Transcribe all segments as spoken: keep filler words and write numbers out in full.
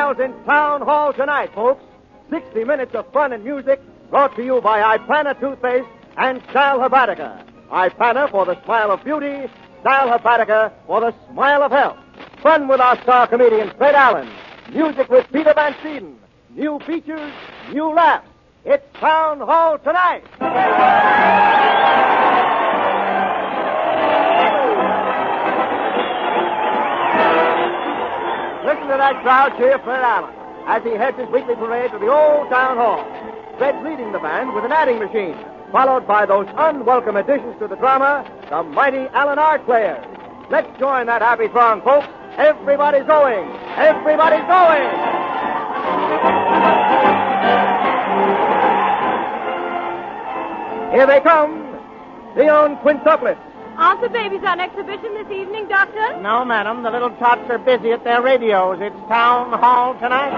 pals in Town Hall tonight, folks. sixty minutes of fun and music brought to you by Ipana Toothpaste and Sal Hepatica. Ipana for the smile of beauty, Sal Hepatica for the smile of health. Fun with our star comedian, Fred Allen. Music with Peter Van Steeden. New features, new laughs. It's Town Hall tonight. Listen to that crowd cheer Fred Allen as he heads his weekly parade to the old Town Hall. Fred's leading the band with an adding machine, followed by those unwelcome additions to the drama, the mighty Allen Art Players. Let's join that happy throng, folks. Everybody's going. Everybody's going. Here they come, the own quintuplets. Aren't the babies on exhibition this evening, Doctor? No, madam. The little tots are busy at their radios. It's Town Hall tonight.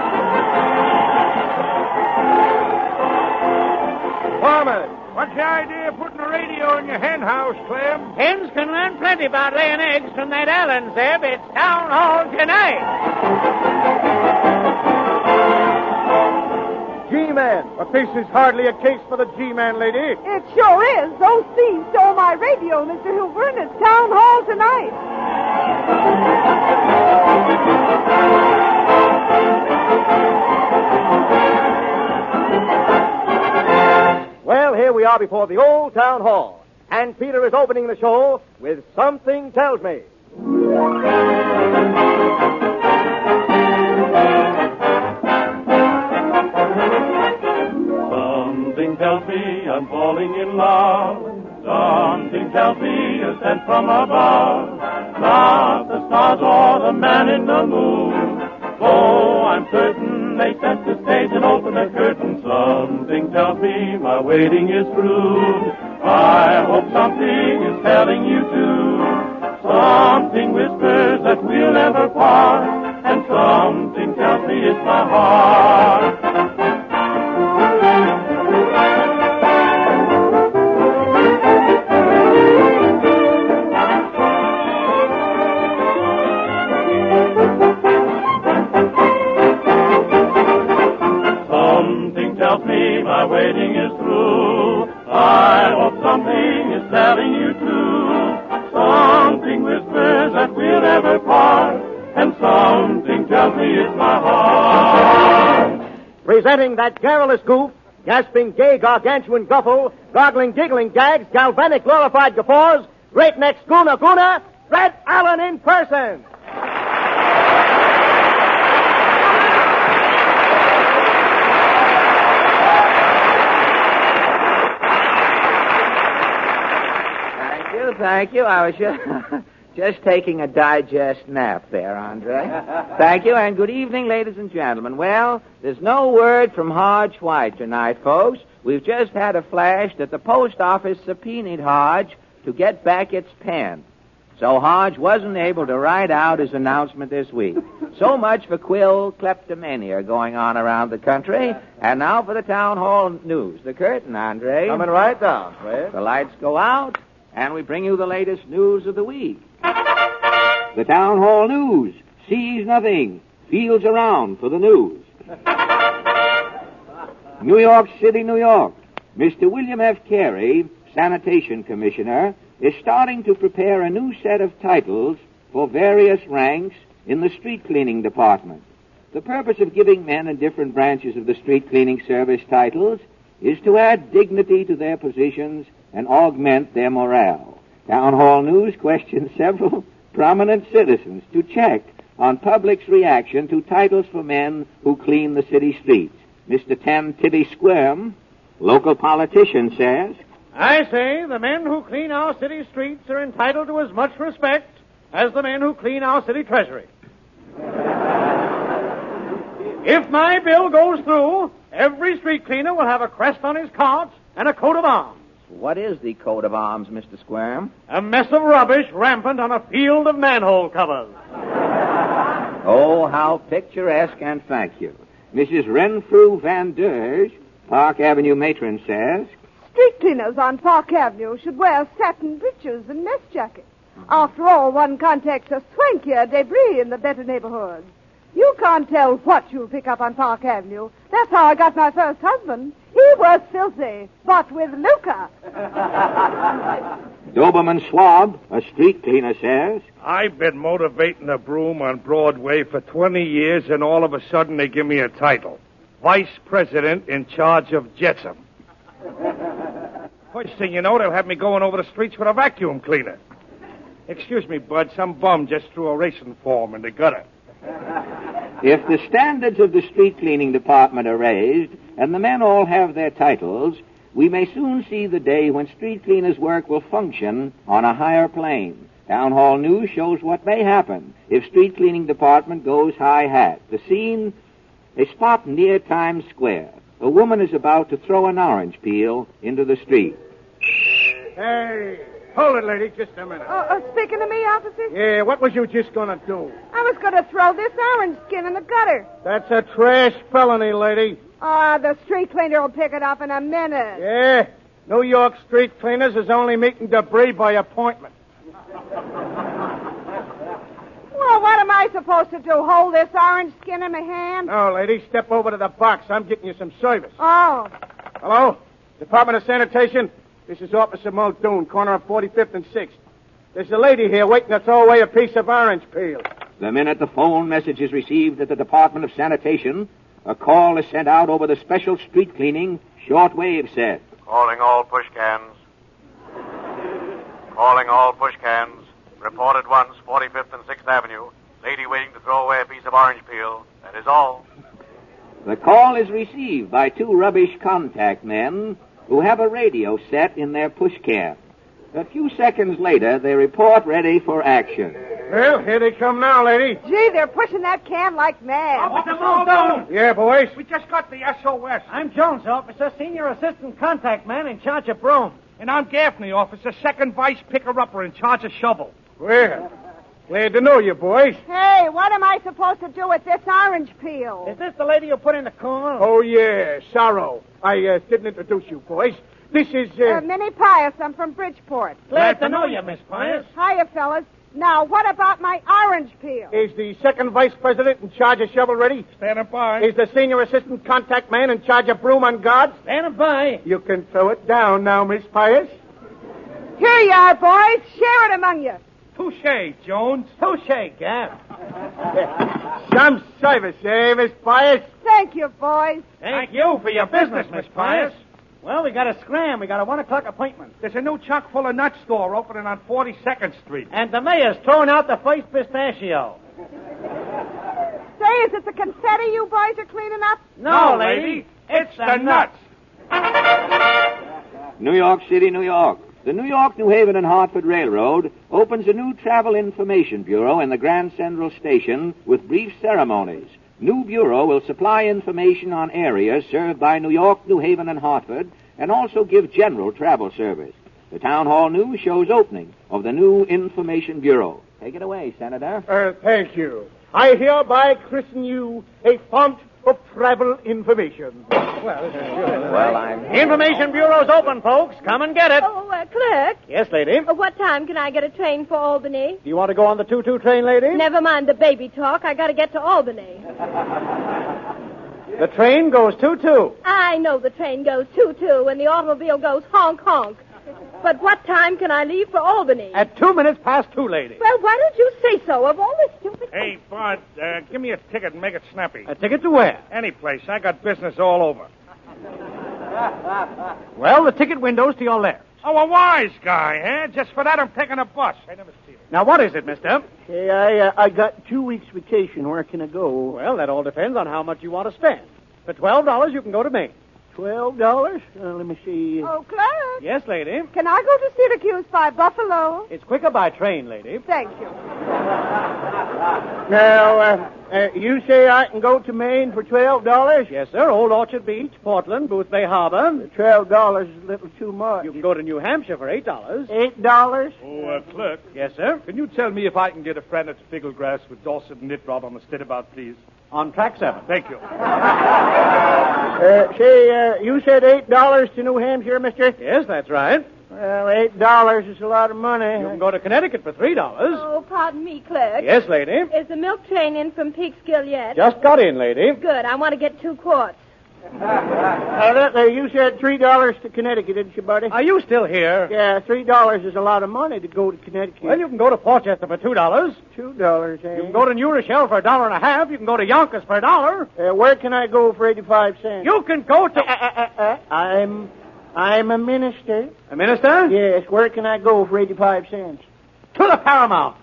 Farmers. What's the idea of putting a radio in your hen house, Clem? Hens can learn plenty about laying eggs from that Allen, Zeb. It's Town Hall tonight. G-Man. But this is hardly a case for the G-Man, lady. It sure is. Those thieves stole my radio, Mister Hoover, and it's Town Hall tonight. Well, here we are before the old Town Hall, and Peter is opening the show with Something Tells Me. Something tells me I'm falling in love. Something tells me a scent from above. Not the stars or the man in the moon. Oh, I'm certain they set the stage and open the curtain. Something tells me my waiting is through. I hope something is telling you too. Something whispers that we'll never part, and something tells me it's my heart. My waiting is through. I hope something is telling you too. Something whispers that we'll never part, and something tells me it's my heart. Presenting that garrulous goof, gasping gay gargantuan guffle, goggling giggling gags, galvanic glorified guffaws, great neck schooner gooner, Fred Allen in person. Thank you. I was just, just taking a digest nap there, Andre. Thank you, and good evening, ladies and gentlemen. Well, there's no word from Hodge White tonight, folks. We've just had a flash that the post office subpoenaed Hodge to get back its pen. So Hodge wasn't able to write out his announcement this week. So much for quill kleptomania going on around the country. And now for the Town Hall news. The curtain, Andre. Coming right down, Fred. The lights go out. And we bring you the latest news of the week. The Town Hall News sees nothing, feels around for the news. New York City, New York. Mister William F. Carey, Sanitation Commissioner, is starting to prepare a new set of titles for various ranks in the street cleaning department. The purpose of giving men in different branches of the street cleaning service titles is to add dignity to their positions and augment their morale. Town Hall News questions several prominent citizens to check on public's reaction to titles for men who clean the city streets. Mister Tem Tibby Squirm, local politician, says, I say the men who clean our city streets are entitled to as much respect as the men who clean our city treasury. If my bill goes through, every street cleaner will have a crest on his cart and a coat of arms. What is the coat of arms, Mister Squirm? A mess of rubbish rampant on a field of manhole covers. Oh, how picturesque, and thank you. Missus Renfrew Van Derge, Park Avenue matron, says, Street cleaners on Park Avenue should wear satin breeches and mess jackets. After all, one can't take a swankier debris in the better neighborhoods. You can't tell what you'll pick up on Park Avenue. That's how I got my first husband. He was filthy, but with Luca. Doberman Swab, a street cleaner, says, I've been motivating a broom on Broadway for twenty years, and all of a sudden they give me a title. Vice President in charge of Jetsam. First thing you know, they'll have me going over the streets with a vacuum cleaner. Excuse me, Bud, some bum just threw a racing form in the gutter. If the standards of the street cleaning department are raised, and the men all have their titles, we may soon see the day when street cleaners' work will function on a higher plane. Town Hall News shows what may happen if street cleaning department goes high hat. The scene, a spot near Times Square. A woman is about to throw an orange peel into the street. Hey, hold it, lady, just a minute. Uh, uh, speaking to me, officer? Yeah, what was you just going to do? I was going to throw this orange skin in the gutter. That's a trash felony, lady. Ah, the street cleaner will pick it up in a minute. Yeah, New York street cleaners is only meeting debris by appointment. Well, what am I supposed to do, hold this orange skin in my hand? No, lady, step over to the box. I'm getting you some service. Oh. Hello? Department of Sanitation? This is Officer Muldoon, corner of forty-fifth and sixth. There's a lady here waiting to throw away a piece of orange peel. The minute the phone message is received at the Department of Sanitation, a call is sent out over the special street cleaning shortwave set. Calling all push cans. Calling all push cans. Reported once, forty-fifth and sixth Avenue. Lady waiting to throw away a piece of orange peel. That is all. The call is received by two rubbish contact men who have a radio set in their push can. A few seconds later, they report ready for action. Well, here they come now, lady. Gee, they're pushing that can like mad. Officer Muldoon! Yeah, boys? We just got the S O S. I'm Jones, officer, senior assistant contact man in charge of broom. And I'm Gaffney, officer, second vice picker-upper in charge of shovel. Well, glad to know you, boys. Hey, what am I supposed to do with this orange peel? Is this the lady you put in the corner? Oh, yeah, Sorrow. I uh, didn't introduce you, boys. This is, uh... Uh, Minnie Pius. I'm from Bridgeport. Glad to know you, Miss Pius. Hiya, fellas. Now, what about my orange peel? Is the second vice president in charge of shovel ready? Standing by. Is the senior assistant contact man in charge of broom on guard? Standing by. You can throw it down now, Miss Pius. Here you are, boys. Share it among you. Touche, Jones. Touche, Gaff. Some service, eh, Miss Pius? Thank you, boys. Thank you for your business, Miss Pius. Well, we got a scram. We got a one o'clock appointment. There's a new chock full of nuts store opening on forty-second Street. And the mayor's throwing out the first pistachio. Say, is it the confetti you boys are cleaning up? No, lady. It's the nuts. New York City, New York. The New York, New Haven, and Hartford Railroad opens a new travel information bureau in the Grand Central Station with brief ceremonies. New bureau will supply information on areas served by New York, New Haven, and Hartford, and also give general travel service. The Town Hall News shows opening of the new information bureau. Take it away, Senator. Uh, thank you. I hereby christen you a font of travel information. Well, this is good. Well, I'm... Information Bureau's open, folks. Come and get it. Oh, uh, clerk. Yes, lady. Uh, what time can I get a train for Albany? Do you want to go on the two two train, lady? Never mind the baby talk. I got to get to Albany. The train goes two two. I know the train goes two-two and the automobile goes honk-honk. But what time can I leave for Albany? At two minutes past two, lady. Well, why don't you say so of all this stupid... Hey, Bud, uh, give me a ticket and make it snappy. A ticket to where? Any place. I got business all over. Well, the ticket window's to your left. Oh, a wise guy, eh? Just for that, I'm taking a bus. I never see it. Now, what is it, mister? Hey, I uh, I got two weeks vacation. Where can I go? Well, that all depends on how much you want to spend. For twelve dollars, you can go to Maine. Twelve dollars? Uh, let me see. Oh, Clark. Yes, lady. Can I go to Syracuse by Buffalo? It's quicker by train, lady. Thank you. Now, uh, uh, you say I can go to Maine for twelve dollars? Yes, sir. Old Orchard Beach, Portland, Booth Bay Harbor. Twelve dollars is a little too much. You can go to New Hampshire for eight dollars. Eight dollars? Oh, uh, clerk. Yes, sir. Can you tell me if I can get a friend at Spieglegrass with Dorset and Nitrod on the Steadabout, please? On track seven. Thank you. Uh, say, uh, you said eight dollars to New Hampshire, mister? Yes, that's right. Well, Well, eight dollars is a lot of money. You can go to Connecticut for three dollars. Oh, pardon me, clerk. Yes, lady. Is the milk train in from Peekskill yet? Just got in, lady. Good. I want to get two quarts. Uh, that, uh, you said three dollars to Connecticut, didn't you, buddy? Are you still here? Yeah, three dollars is a lot of money to go to Connecticut. Well, you can go to Portchester for two dollars. Two dollars, eh? You can go to New Rochelle for a dollar and a half. You can go to Yonkers for a dollar. Uh, where can I go for eighty-five cents? You can go to... Uh, uh, uh, uh, I'm... I'm a minister. A minister? Yes, where can I go for eighty-five cents? To the Paramount.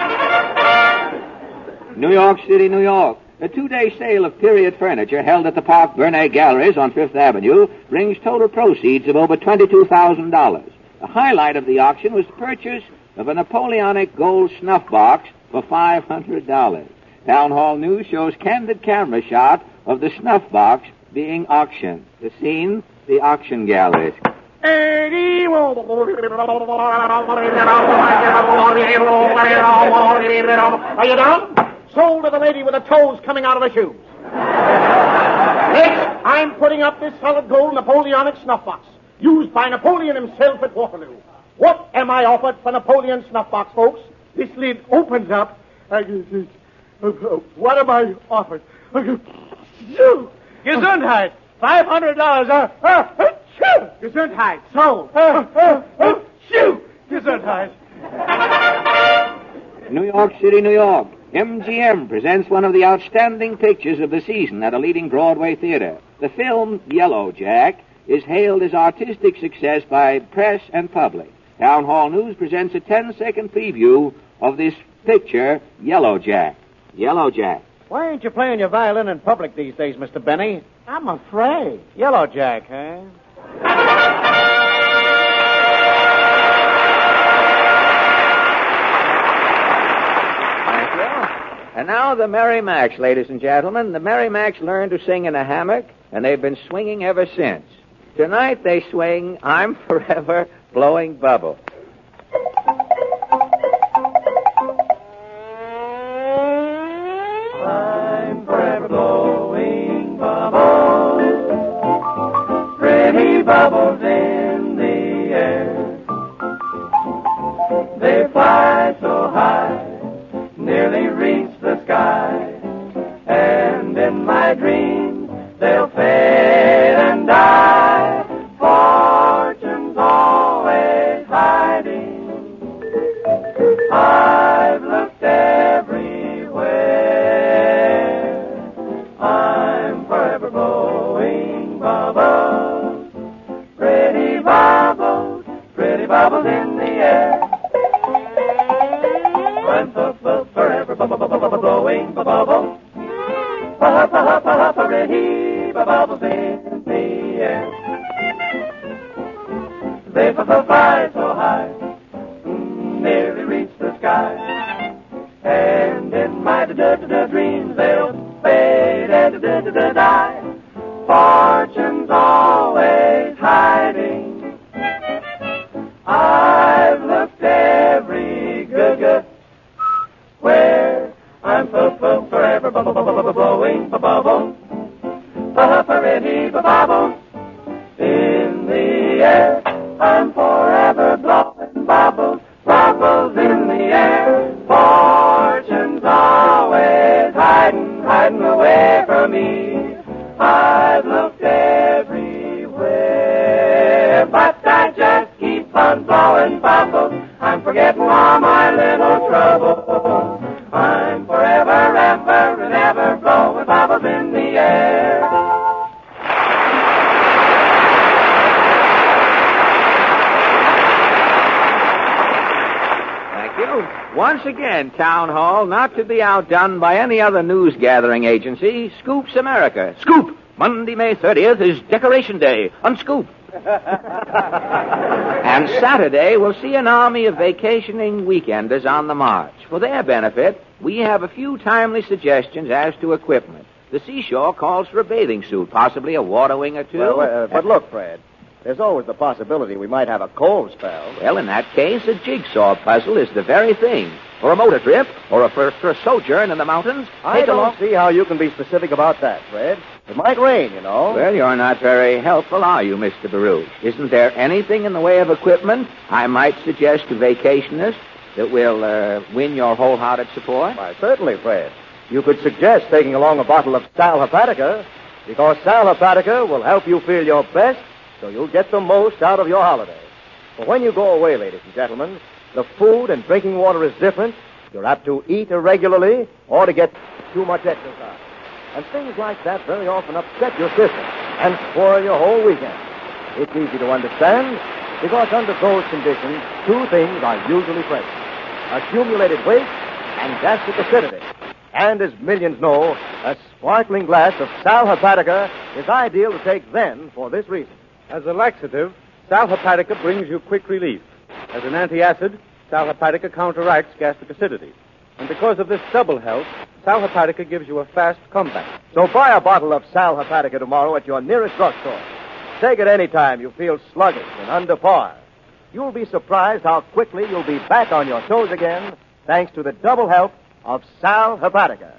New York City, New York. A two-day sale of period furniture held at the Park Bernay Galleries on Fifth Avenue brings total proceeds of over twenty-two thousand dollars. The highlight of the auction was the purchase of a Napoleonic gold snuff box for five hundred dollars. Town Hall News shows candid camera shot of the snuff box being auctioned. The scene, the auction galleries. Are you done? Sold to the lady with the toes coming out of her shoes. Next, I'm putting up this solid gold Napoleonic snuff box, used by Napoleon himself at Waterloo. What am I offered for Napoleon snuff box, folks? This lid opens up. Uh, what am I offered? Gesundheit. Five hundred dollars. Uh, uh, uh, Gesundheit. Sold. Uh, uh, uh, shoo. Gesundheit. New York City, New York. M G M presents one of the outstanding pictures of the season at a leading Broadway theater. The film, Yellow Jack, is hailed as artistic success by press and public. Town Hall News presents a ten-second preview of this picture, Yellow Jack. Yellow Jack. Why ain't you playing your violin in public these days, Mister Benny? I'm afraid. Yellow Jack, huh? And now the Merry Macks, ladies and gentlemen. The Merry Macks learned to sing in a hammock, and they've been swinging ever since. Tonight they swing I'm Forever Blowing Bubbles. I'm forever blowing bubbles, pretty bubbles in the air. They fly so high, nearly reach the sky, and in my dreams they'll fade and die. Fortune's always hiding. I've looked everywhere. I'm forever blowing bubbles, pretty bubbles, pretty bubbles in the air. I'm so, so forever bu- bu- bu- bu- bu- blowing bubbles, pretty bubbles in the air. They fly so high, nearly reach the sky, and in my da-da-da-da dreams they'll fade and da-da-da-da die. Fortune's always hiding. I've looked every good where I'm so, so forever bu- bu- bu- bu- blowing bubbles, pretty bubbles in the air. I'm forever blowing bubbles, bubbles in the air. Fortune's always hiding, hiding away from me. I've looked everywhere, but I just keep on blowing bubbles. I'm forgetting all my little troubles. I'm forever, ever, and ever blowing bubbles in the air. Once again, Town Hall, not to be outdone by any other news-gathering agency, Scoops America. Scoop! Monday, May thirtieth is Decoration Day on Scoop. And Saturday, we'll see an army of vacationing weekenders on the march. For their benefit, we have a few timely suggestions as to equipment. The seashore calls for a bathing suit, possibly a water wing or two. Well, uh, but look, Fred, there's always the possibility we might have a cold spell. Well, in that case, a jigsaw puzzle is the very thing. or a motor trip, or a, for, for a sojourn in the mountains, I take don't along... see how you can be specific about that, Fred. It might rain, you know. Well, you're not very helpful, are you, Mister Baruch? Isn't there anything in the way of equipment I might suggest to vacationists that will uh, win your wholehearted support? Why, certainly, Fred. You could suggest taking along a bottle of Sal Hepatica, because Sal Hepatica will help you feel your best, so you'll get the most out of your holiday. For when you go away, ladies and gentlemen, the food and drinking water is different. You're apt to eat irregularly or to get too much exercise. And things like that very often upset your system and spoil your whole weekend. It's easy to understand because under those conditions, two things are usually present. Accumulated weight and gastric acidity. And as millions know, a sparkling glass of Sal Hepatica is ideal to take then for this reason. As a laxative, Sal Hepatica brings you quick relief. As an antacid, Sal Hepatica counteracts gastric acidity. And because of this double help, Sal Hepatica gives you a fast comeback. So buy a bottle of Sal Hepatica tomorrow at your nearest drugstore. Take it any time you feel sluggish and under par. You'll be surprised how quickly you'll be back on your toes again, thanks to the double help of Sal Hepatica.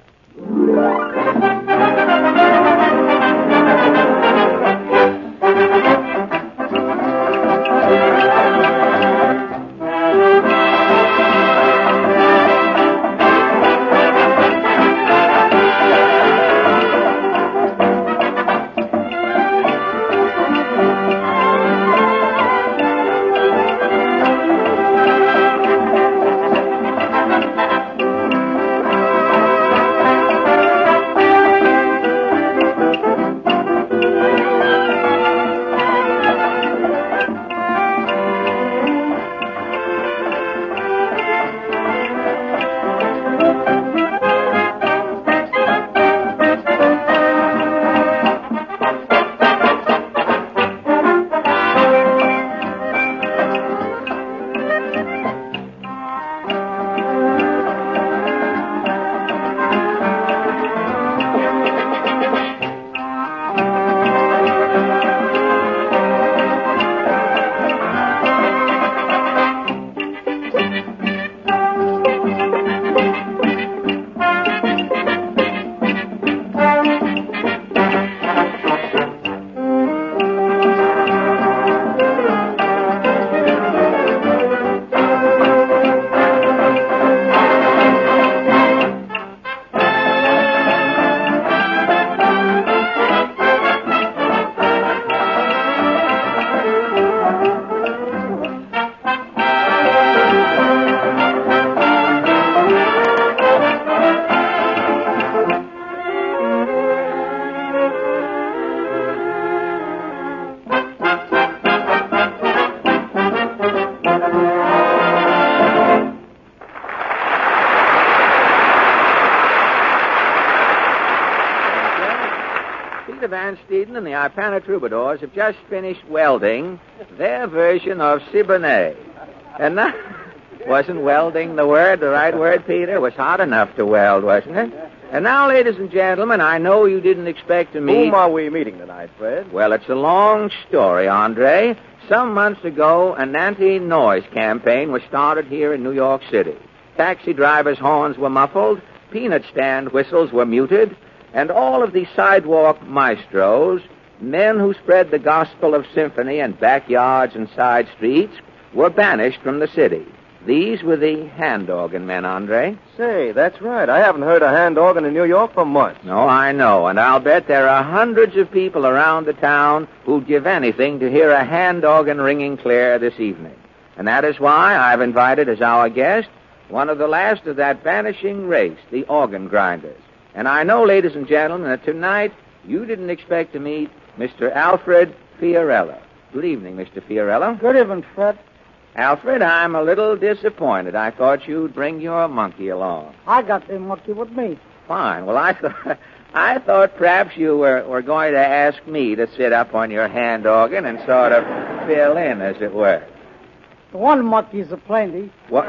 Van Steeden and the Ipana Troubadours have just finished welding their version of Siboney. And now, wasn't welding the word, the right word, Peter? It was hot enough to weld, wasn't it? And now, ladies and gentlemen, I know you didn't expect to meet... Whom are we meeting tonight, Fred? Well, it's a long story, Andre. Some months ago, an anti-noise campaign was started here in New York City. Taxi drivers' horns were muffled, peanut stand whistles were muted, and all of the sidewalk maestros, men who spread the gospel of symphony in backyards and side streets, were banished from the city. These were the hand organ men, Andre. Say, that's right. I haven't heard a hand organ in New York for months. No, I know, and I'll bet there are hundreds of people around the town who'd give anything to hear a hand organ ringing clear this evening. And that is why I've invited as our guest one of the last of that vanishing race, the organ grinders. And I know, ladies and gentlemen, that tonight you didn't expect to meet Mister Alfred Fiorello. Good evening, Mister Fiorello. Good evening, Fred. Alfred, I'm a little disappointed. I thought you'd bring your monkey along. I got the monkey with me. Fine. Well, I thought I thought perhaps you were, were going to ask me to sit up on your hand organ and sort of fill in, as it were. The one monkey's a plenty. What?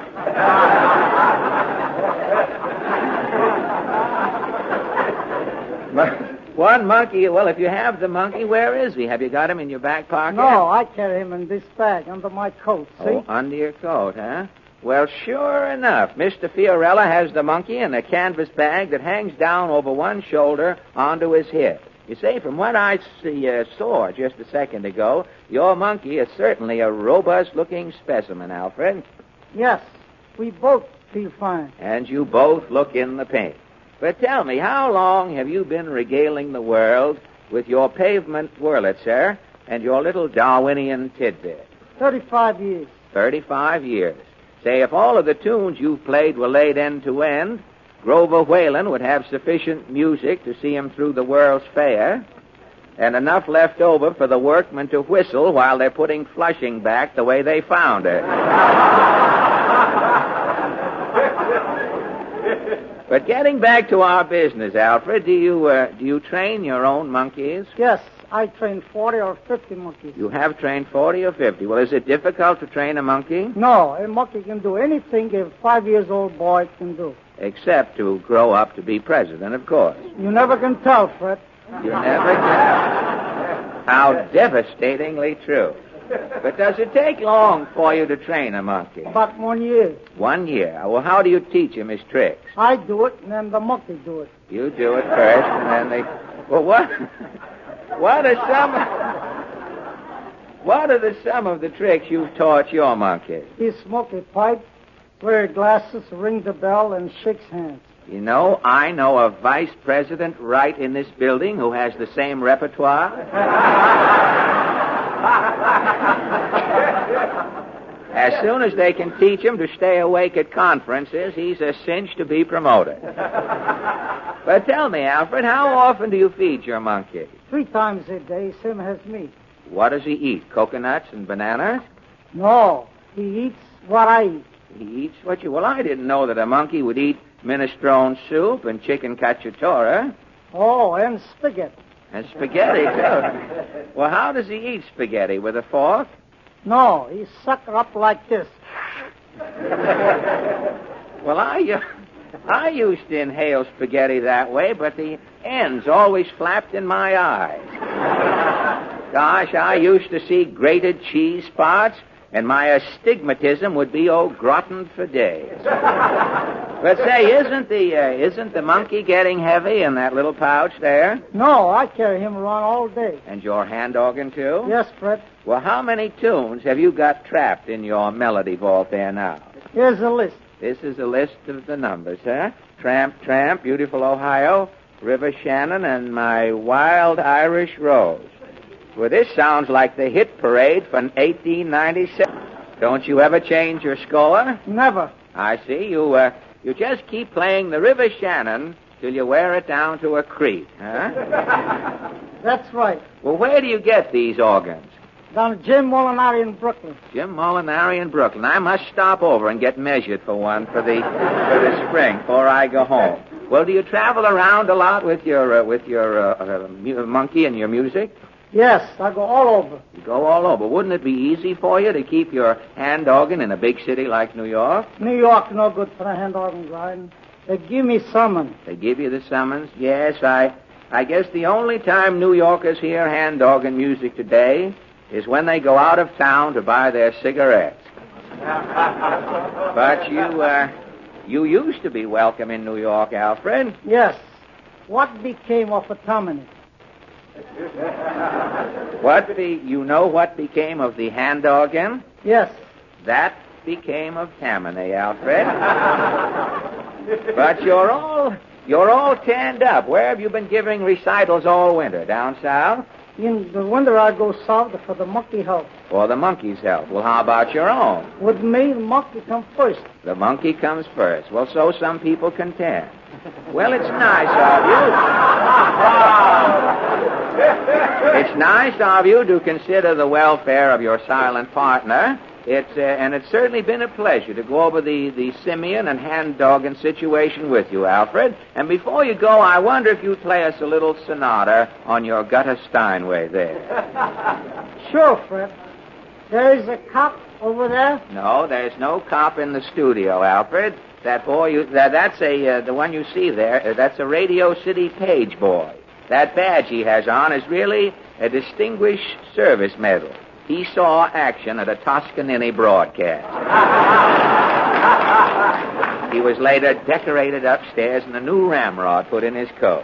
One monkey. Well, if you have the monkey, where is he? Have you got him in your back pocket? No, I carry him in this bag under my coat, see? Oh, under your coat, huh? Well, sure enough, Mister Fiorella has the monkey in a canvas bag that hangs down over one shoulder onto his hip. You see, from what I see, uh, saw just a second ago, your monkey is certainly a robust-looking specimen, Alfred. Yes, we both feel fine. And you both look in the pink. But tell me, how long have you been regaling the world with your pavement Wurlitzer and your little Darwinian tidbit? Thirty-five years. Thirty-five years. Say, if all of the tunes you've played were laid end to end, Grover Whalen would have sufficient music to see him through the World's Fair, and enough left over for the workmen to whistle while they're putting Flushing back the way they found it. But getting back to our business, Alfred, do you uh, do you train your own monkeys? Yes, I train forty or fifty monkeys. You have trained forty or fifty. Well, is it difficult to train a monkey? No, a monkey can do anything a five-years-old boy can do. Except to grow up to be president, of course. You never can tell, Fred. You never can. How devastatingly true. But does it take long for you to train a monkey? About one year. One year. Well, how do you teach him his tricks? I do it, and then the monkey do it. You do it first, and then they... Well, what... What are some... What are the some of the tricks you've taught your monkey? He smokes a pipe, wears glasses, rings the bell, and shakes hands. You know, I know a vice president right in this building who has the same repertoire. As soon as they can teach him to stay awake at conferences, he's a cinch to be promoted. But tell me, Alfred, how often do you feed your monkey? Three times a day, same as me. What does he eat, coconuts and bananas? No, he eats what I eat. He eats what you... Well, I didn't know that a monkey would eat minestrone soup and chicken cacciatore. Oh, and spaghetti. And spaghetti, too. Well, how does he eat spaghetti? With a fork? No, he suck it up like this. Well, I, uh, I used to inhale spaghetti that way, but the ends always flapped in my eyes. Gosh, I used to see grated cheese spots, and my astigmatism would be au gratin for days. But say, isn't the uh, isn't the monkey getting heavy in that little pouch there? No, I carry him around all day. And your hand organ, too? Yes, Fred. Well, how many tunes have you got trapped in your melody vault there now? Here's a list. This is a list of the numbers, huh? Tramp, Tramp, Beautiful Ohio, River Shannon, and My Wild Irish Rose. Well, this sounds like the hit parade from eighteen ninety-seven. Don't you ever change your score? Never. I see. You, uh, you just keep playing the River Shannon till you wear it down to a creek, huh? That's right. Well, where do you get these organs? Down at Jim Molinari in Brooklyn. Jim Molinari in Brooklyn. I must stop over and get measured for one for the for the spring before I go home. Well, do you travel around a lot with your uh, with your uh, uh, mu- monkey and your music? Yes, I go all over. You go all over. Wouldn't it be easy for you to keep your hand organ in a big city like New York? New York, no good for a hand organ grind. They give me summons. They give you the summons? Yes, I I guess the only time New Yorkers hear hand organ music today is when they go out of town to buy their cigarettes. But you, uh, you used to be welcome in New York, Alfred. Yes. What became of a Tammany? What be, you know what became of the hand organ? Yes. That became of Tammany, Alfred. But you're all, you're all tanned up. Where have you been giving recitals all winter? Down south? In the winter, I go south for the monkey health. For the monkey's health. Well, how about your own? With me, the monkey comes first. The monkey comes first. Well, so some people contend. Well, it's nice of you. It's nice of you to consider the welfare of your silent partner. It's uh, and it's certainly been a pleasure to go over the, the simian and hand organ situation with you, Alfred. And before you go, I wonder if you'd play us a little sonata on your gutter Steinway there. Sure, Fred. There is a cop over there? No, there's no cop in the studio, Alfred. That boy, you, that, that's a uh, the one you see there. Uh, that's a Radio City page boy. That badge he has on is really a Distinguished Service Medal. He saw action at a Toscanini broadcast. He was later decorated upstairs and a new ramrod put in his coat.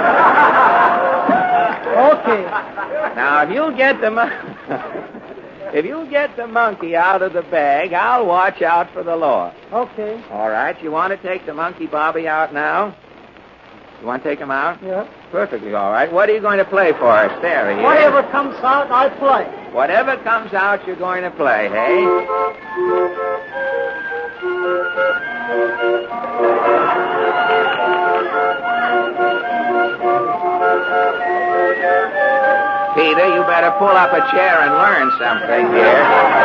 Okay. Now, if you'll get the mon- if you'll get the monkey out of the bag, I'll watch out for the law. Okay. All right. You want to take the monkey Bobby out now? You want to take him out? Yeah. Perfectly all right. What are you going to play for us? There he is. Whatever comes out, I play. Whatever comes out, you're going to play, hey? Peter, you better pull up a chair and learn something here.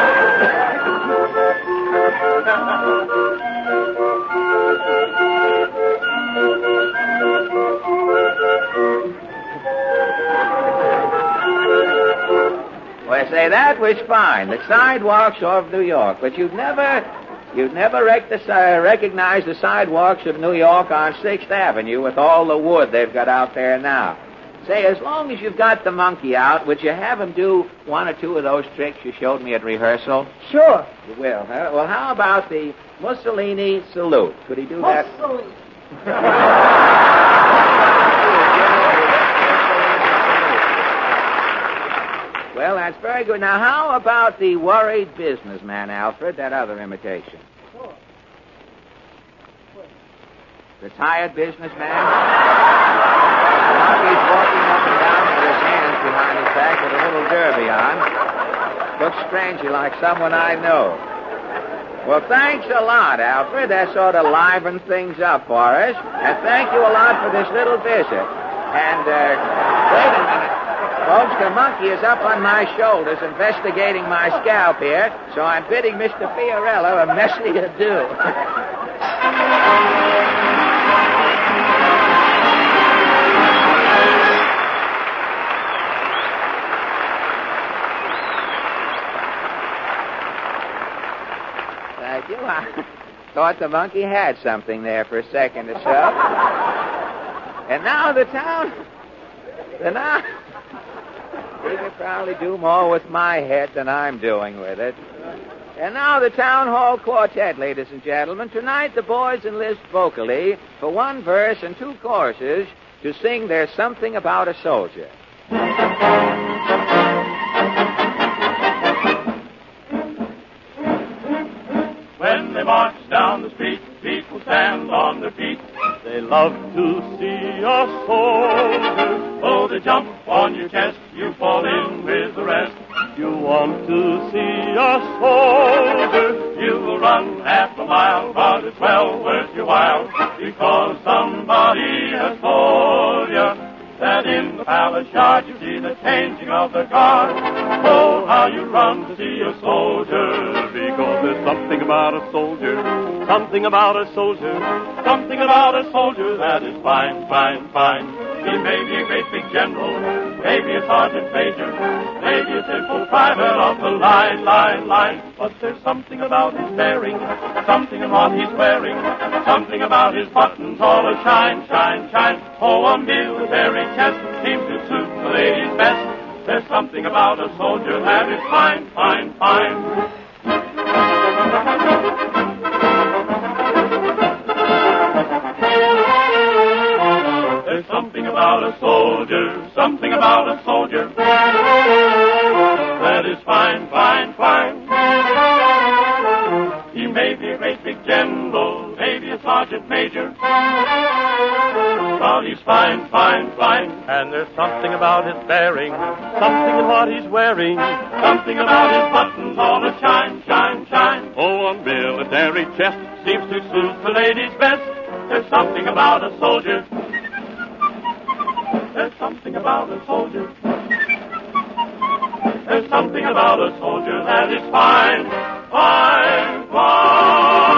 Well, say, that was fine. The sidewalks of New York. But you've never... You've never rec- the, uh, recognized the sidewalks of New York on sixth Avenue with all the wood they've got out there now. Say, as long as you've got the monkey out, would you have him do one or two of those tricks you showed me at rehearsal? Sure. You will, huh? Well, how about the Mussolini salute? Could he do that? Mussolini. Well, that's very good. Now, how about the worried businessman, Alfred, that other imitation? Sure. The tired businessman? He's walking up and down with his hands behind his back with a little derby on. Looks strangely like someone I know. Well, thanks a lot, Alfred. That sort of livened things up for us. And thank you a lot for this little visit. And, uh, wait a minute. Folks, the monkey is up on my shoulders investigating my scalp here, so I'm bidding Mister Fiorello a messy adieu. Thank you. I thought the monkey had something there for a second or so. And now the town... The now... He could probably do more with my head than I'm doing with it. And now the Town Hall Quartet, ladies and gentlemen. Tonight the boys enlist vocally for one verse and two choruses to sing There's Something About a Soldier. When they march down the street, people stand on their feet. They love to see a soldier. Oh, they jump on your chest, you fall in with the rest. You want to see a soldier, you will run half a mile, but it's well worth your while, because somebody has told you that in the palace yard you see the changing of the guard. Oh, how you run to see a soldier, because there's something about a soldier, something about a soldier, something about a soldier that is fine, fine, fine. He may be a great big general, maybe a sergeant major, maybe a simple private of the line, line, line. But there's something about his bearing, something in what he's wearing, something about his buttons all a shine, shine, shine. Oh, a military chest seems to suit the ladies best. There's something about a soldier that is fine, fine, fine. There's something about a soldier, something about a soldier that is fine, fine, fine. He may be a great big general, maybe a sergeant major, but he's fine, fine, fine. And there's something about his bearing, something in what he's wearing, something about his buttons all a shine, shine, shine. Oh, a military chest seems to suit the ladies best. There's something about a soldier. There's something about a soldier. There's something about a soldier that is fine, fine, fine.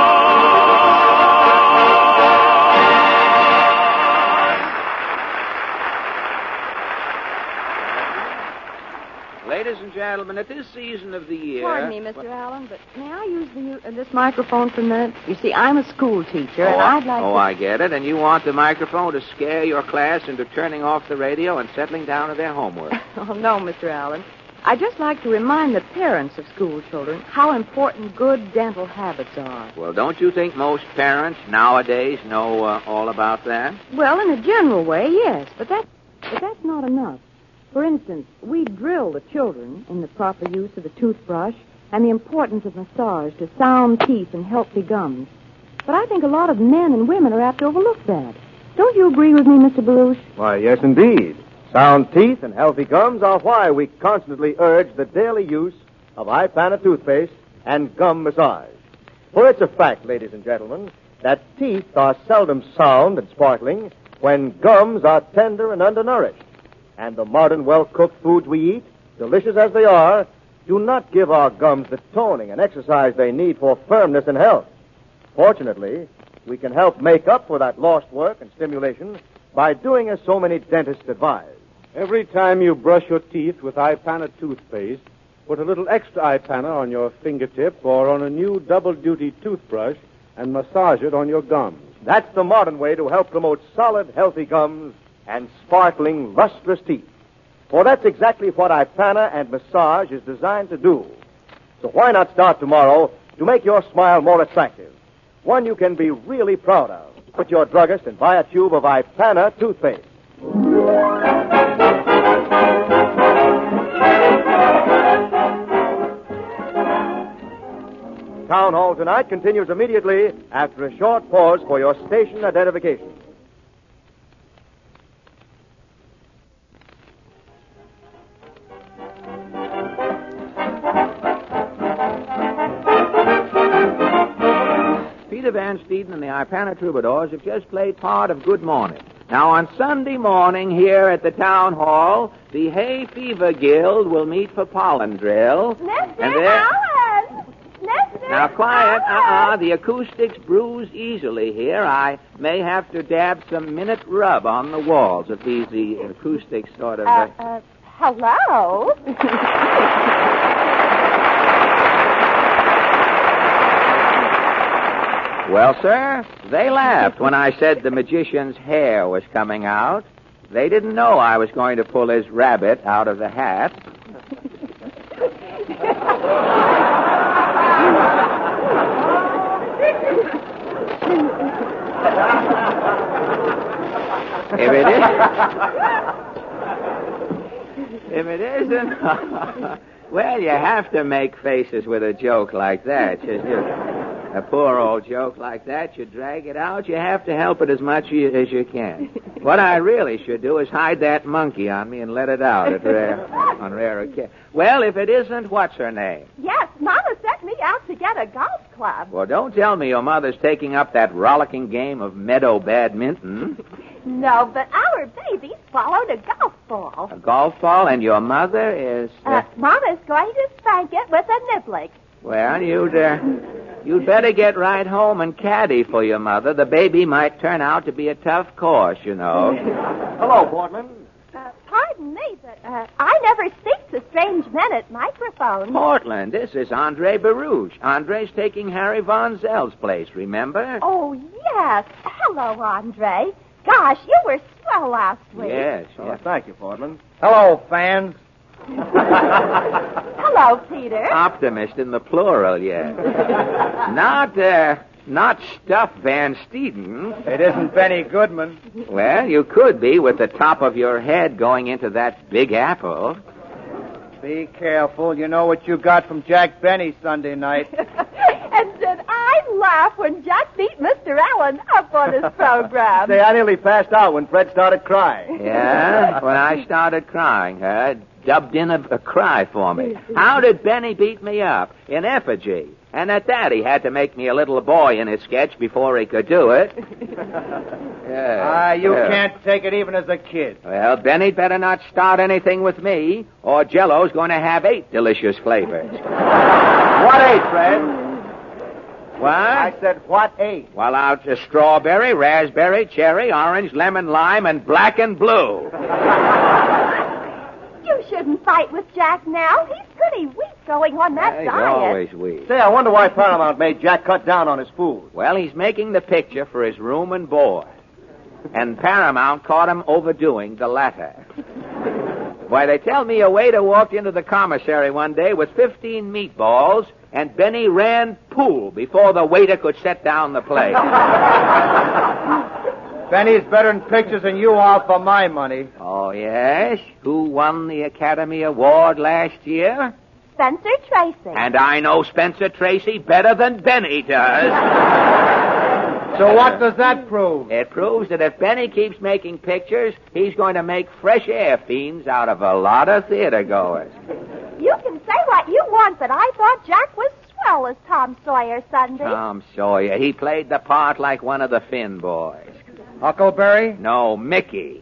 Ladies and gentlemen, at this season of the year... Pardon me, Mister Allen, but may I use the, uh, this microphone for a minute? You see, I'm a school teacher, oh, and I'd like Oh, to... I get it. And you want the microphone to scare your class into turning off the radio and settling down to their homework. Oh, no, Mister Allen. I'd just like to remind the parents of school children how important good dental habits are. Well, don't you think most parents nowadays know uh, all about that? Well, in a general way, yes, but that, but that's not enough. For instance, we drill the children in the proper use of the toothbrush and the importance of massage to sound teeth and healthy gums. But I think a lot of men and women are apt to overlook that. Don't you agree with me, Mister Baruch? Why, yes, indeed. Sound teeth and healthy gums are why we constantly urge the daily use of Ipana toothpaste and gum massage. For it's a fact, ladies and gentlemen, that teeth are seldom sound and sparkling when gums are tender and undernourished. And the modern, well-cooked foods we eat, delicious as they are, do not give our gums the toning and exercise they need for firmness and health. Fortunately, we can help make up for that lost work and stimulation by doing as so many dentists advise. Every time you brush your teeth with Ipana toothpaste, put a little extra Ipana on your fingertip or on a new double-duty toothbrush and massage it on your gums. That's the modern way to help promote solid, healthy gums and sparkling, lustrous teeth. For that's exactly what Ipana and massage is designed to do. So why not start tomorrow to make your smile more attractive? One you can be really proud of. Put your druggist and buy a tube of Ipana toothpaste. Town Hall Tonight continues immediately after a short pause for your station identification. Peter Van Steeden and the Ipana Troubadours have just played part of Good Morning. Now, on Sunday morning here at the Town Hall, the Hay Fever Guild will meet for pollen drill. Mister and there... Howard! Mister Now, quiet. Howard! Uh-uh. The acoustics bruise easily here. I may have to dab some minute rub on the walls if these the acoustics sort of... Uh, uh, hello? Well, sir, they laughed when I said the magician's hair was coming out. They didn't know I was going to pull his rabbit out of the hat. If it is... if it isn't... well, you have to make faces with a joke like that. You, you, a poor old joke like that, you drag it out, you have to help it as much as you can. What I really should do is hide that monkey on me and let it out at rare, on rare occasions. Well, if it isn't, what's her name? Yes, Mama sent me out to get a golf club. Well, don't tell me your mother's taking up that rollicking game of meadow badminton. No, but our baby swallowed a golf ball. A golf ball, and your mother is... Uh... Uh, Mama's going to spank it with a niblick. Well, you'd, uh, you'd better get right home and caddy for your mother. The baby might turn out to be a tough course, you know. Hello, Portman. Uh, pardon me, but uh, I never speak to strange men at microphones. Portland, this is Andre Baruch. Andre's taking Harry Von Zell's place, remember? Oh, yes. Hello, Andre. Gosh, you were swell last week. Yes, Oh, yes. thank you, Portman. Hello, fans. Hello, Peter. Optimist in the plural, yes. not, uh, not Stuff Van Steeden. It isn't Benny Goodman. Well, you could be with the top of your head going into that Big Apple. Be careful. You know what you got from Jack Benny Sunday night. And did I laugh when Jack beat Mister Allen up on his program? Say, I nearly passed out when Fred started crying. Yeah, when I started crying, huh? Dubbed in a, a cry for me. How did Benny beat me up? In effigy. And at that, he had to make me a little boy in his sketch before he could do it. Yeah, Ah, you yeah. can't take it even as a kid. Well, Benny'd better not start anything with me, or Jello's going to have eight delicious flavors. What eight, Fred? What? I said, what eight? Well, out to strawberry, raspberry, cherry, orange, lemon, lime, and black and blue. You shouldn't fight with Jack now. He's pretty weak going on that He's diet. always weak. Say, I wonder why Paramount made Jack cut down on his food. Well, he's making the picture for his room and board. And Paramount caught him overdoing the latter. Why, they tell me a waiter walked into the commissary one day with fifteen meatballs, and Benny ran pool before the waiter could set down the plate. Benny's better in pictures than you are for my money. Oh, yes? Who won the Academy Award last year? Spencer Tracy. And I know Spencer Tracy better than Benny does. So what does that prove? It proves that if Benny keeps making pictures, he's going to make fresh air fiends out of a lot of theater goers. You can say what you want, but I thought Jack was swell as Tom Sawyer Sunday. Tom Sawyer. He played the part like one of the Finn boys. Huckleberry? No, Mickey.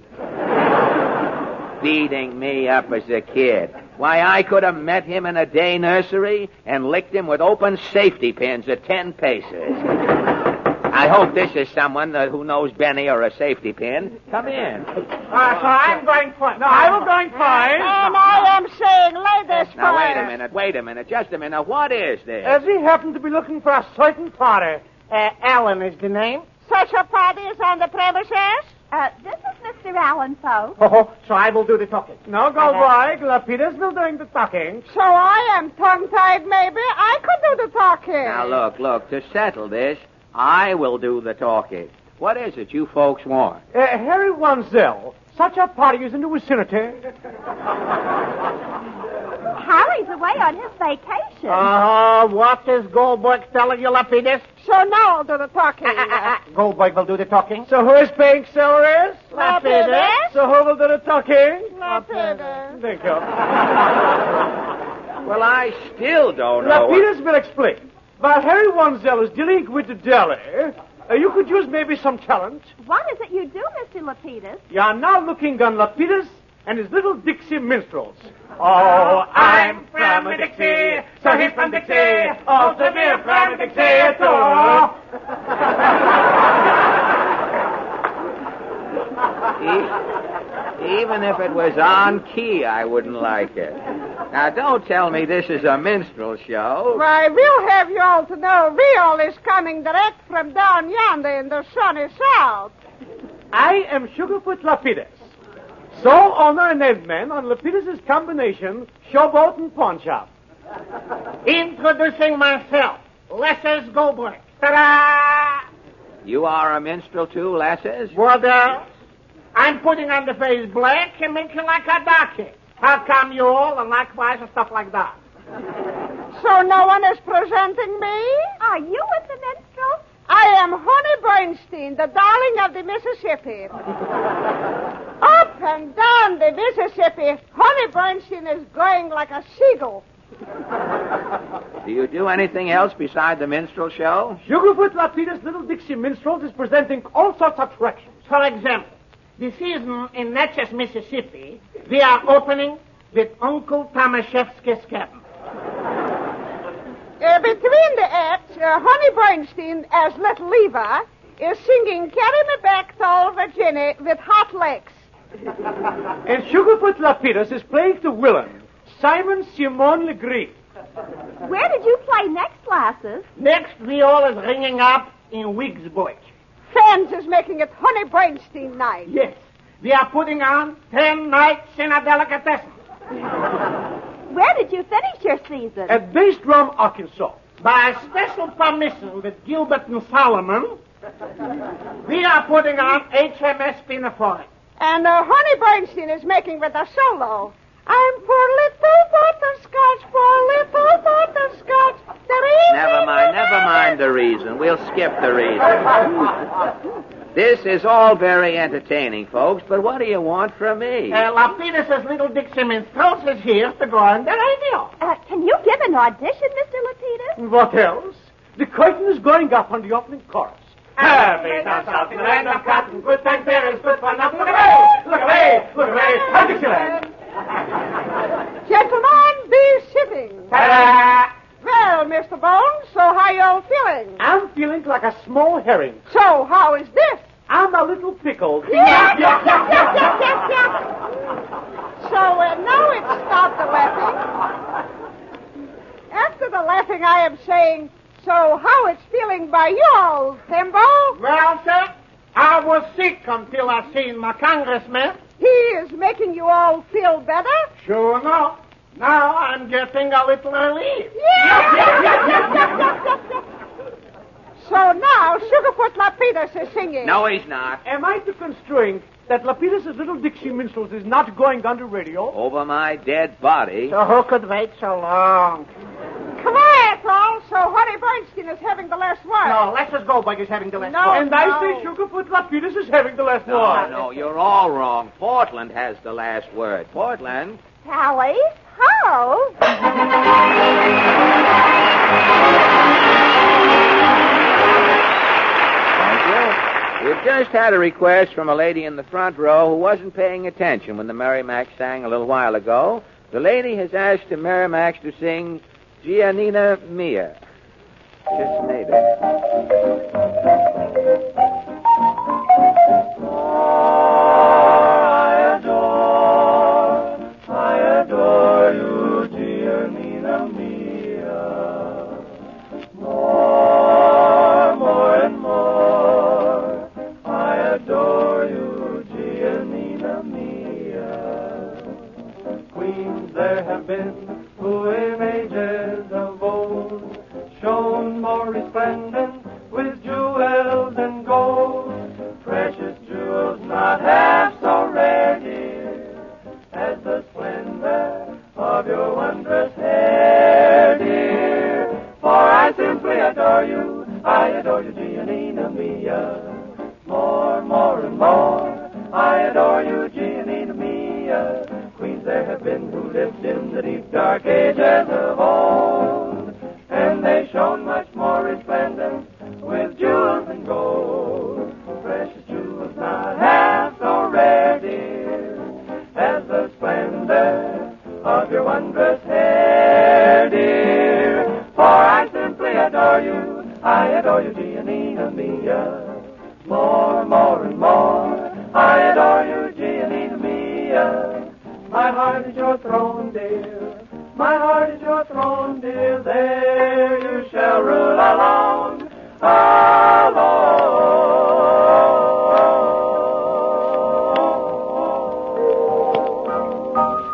Beating me up as a kid. Why, I could have met him in a day nursery and licked him with open safety pins at ten paces. I hope this is someone uh, who knows Benny or a safety pin. Come in. Uh, so I'm going first. No, I was going first. And I am saying ladies Now, first. wait a minute, wait a minute, just a minute. What is this? As we happen to be looking for a certain party. Uh, Allen is the name. Such a party is on the premises? Uh, this is Mister Allen Poe. Oh, so I will do the talking. No, go by. Lapidus will do the talking. So I am tongue-tied, maybe. I could do the talking. Now, look, look, to settle this, I will do the talking. What is it you folks want? Uh, Harry Wanzel. Such a party is in the vicinity. Harry's away on his vacation. Uh, what is Goldberg telling you, Lapidus? So now I'll do the talking. Uh, uh, uh, Goldberg will do the talking. So who is paying salaries? Lapidus. So who will do the talking? Lapidus. Thank you. Well, I still don't know. Lapidus will explain. While Harry Wanzel is dealing with the deli, uh, you could use maybe some talent. What is it you do, Mister Lapidus? You are now looking on Lapidus and his little Dixie minstrels. Oh, I'm from Dixie, so he's from Dixie, oh, so we're from Dixie too. Even if it was on key, I wouldn't like it. Now, don't tell me this is a minstrel show. Why, we'll have you all to know Real is coming direct from down yonder in the sunny south. I am Sugarfoot Lapidus. So honor an endman on Lapidus' combination, showboat and pawn shop. Introducing myself, Lesses Goldberg. Ta-da! You are a minstrel too, Lasses? What else? I'm putting on the face black and making like a darky. How come you all and likewise and stuff like that? So no one is presenting me? Are you with the minstrel? I am Honey Bernstein, the darling of the Mississippi. Up and down the Mississippi, Honey Bernstein is going like a seagull. Do you do anything else beside the minstrel show? Sugarfoot Lapidus' Little Dixie Minstrels is presenting all sorts of attractions. For example, this season in Natchez, Mississippi, we are opening with Uncle Tomaszewski's cabin. Uh, between the acts, uh, Honey Bernstein, as Little Lever, is singing Carry Me Back to Old Virginia with hot legs. And Sugarfoot Lapidus is playing the villain, Simon Simon Legree. Where did you play next, Lasses? Next, we all is ringing up in Wigsburg. Fans is making it Honey Bernstein night. Yes. We are putting on ten nights in a delicatessen. Where did you finish your season? At Base Drum, Arkansas. By special permission with Gilbert and Solomon, we are putting on H M S Pinafore. And uh, Honey Bernstein is making with a solo. I'm poor little butterscotch, poor little butterscotch. Never mind, never mind the reason. We'll skip the reason. This is all very entertaining, folks, but what do you want from me? Uh, Lapidus' Little Dixie Minstrels is here to go on the radio. Uh, can you give an audition, Mister Lapidus? What else? The curtain is going up on the opening chorus. Happy down south in the land of cotton, good times there is good fun. Now look away, look away, look away, how Dixieland. Gentlemen, be sitting. Ta-da! Well, Mister Bones, so how you feeling? I'm feeling like a small herring. So, how is this? I'm a little pickled. Yeah, yeah, yeah, yeah, yeah, yeah, yeah. So, uh, now it's stop the laughing. After the laughing, I am saying, so how it's feeling by you all, Timbo? Well, sir, I was sick until I seen my congressman. He is making you all feel better? Sure enough. Now I'm getting a little relief. So now Sugarfoot Lapidus is singing. No, he's not. Am I to construing that Lapidus' Little Dixie Minstrels is not going under radio? Over my dead body. So who could wait so long? Quiet, all. So Honey Bernstein is having the last word. No, Lester Goldberg is having the last No, word. And I no. say Sugarfoot Lapidus is having the last No, word. no, you're all wrong. Portland has the last word. Portland. Sally? Ho! Thank you. We've just had a request from a lady in the front row who wasn't paying attention when the Merrimack sang a little while ago. The lady has asked the Merrimacks to sing Giannina Mia. Just made it. There have been who in ages of old shone more resplendent with jewels and gold, precious jewels not half so rare, dear, as the splendor of your wondrous hair, dear. For I simply adore you, I adore you, Giannina Mia. More, more and more, I adore you, Giannina Mia. Queens there have been who lived in the deep dark ages of old, and they shone much more resplendent with jewels and gold, precious jewels not half so rare, dear, as the splendor of your wondrous hair, dear. For I simply adore you, I adore you, Giannina Mia. More, more and more, I adore you, Giannina Mia. My heart is your throne, dear. My heart is your throne, dear. There you shall rule alone, alone.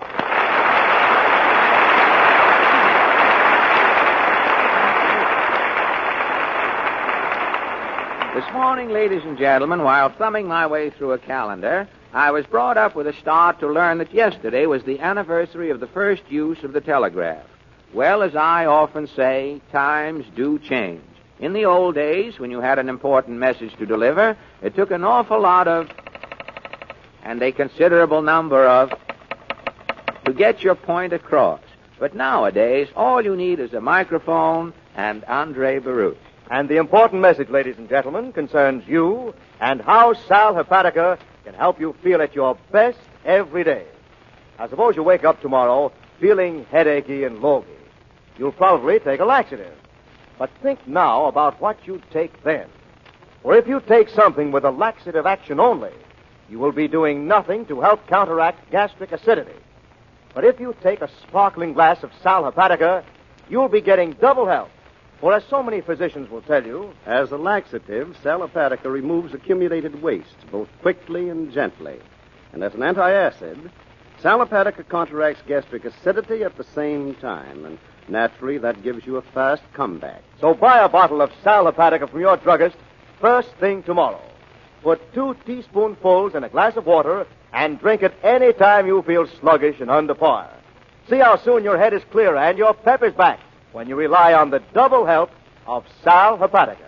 This morning, ladies and gentlemen, while thumbing my way through a calendar, I was brought up with a start to learn that yesterday was the anniversary of the first use of the telegraph. Well, as I often say, times do change. In the old days, when you had an important message to deliver, it took an awful lot of, and a considerable number of, to get your point across. But nowadays, all you need is a microphone and Andre Baruch. And the important message, ladies and gentlemen, concerns you and how Sal Hepatica can help you feel at your best every day. Now, suppose you wake up tomorrow feeling headachy and logy. You'll probably take a laxative. But think now about what you'd take then. For if you take something with a laxative action only, you will be doing nothing to help counteract gastric acidity. But if you take a sparkling glass of Sal Hepatica, you'll be getting double help. For as so many physicians will tell you, as a laxative, Sal Hepatica removes accumulated waste both quickly and gently. And as an antacid, Sal Hepatica counteracts gastric acidity at the same time. And naturally, that gives you a fast comeback. So buy a bottle of Sal Hepatica from your druggist first thing tomorrow. Put two teaspoonfuls in a glass of water and drink it any time you feel sluggish and under par. See how soon your head is clear and your pep is back when you rely on the double help of Sal Hepatica.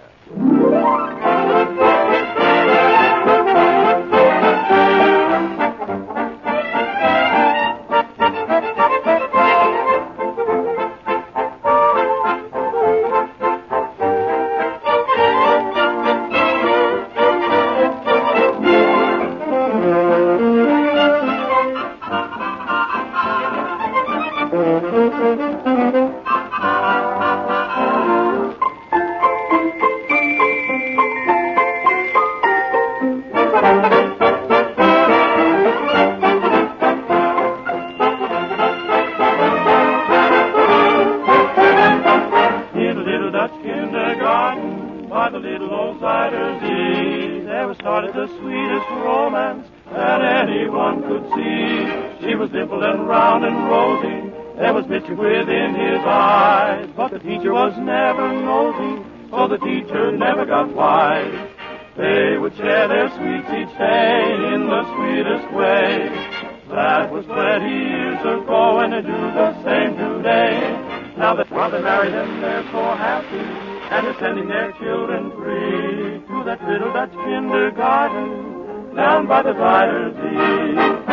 by the little old cider's ease, there started the sweetest romance that anyone could see. She was dimpled and round and rosy, there was mischief within his eyes, but the teacher was never nosy, so the teacher never got wise. They would share their sweets each day in the sweetest way. That was twenty years ago, and they do the same today. Now that while they married them, they're so happy, and they're sending their children free to that little Dutch kindergarten down by the Zuyder Zee.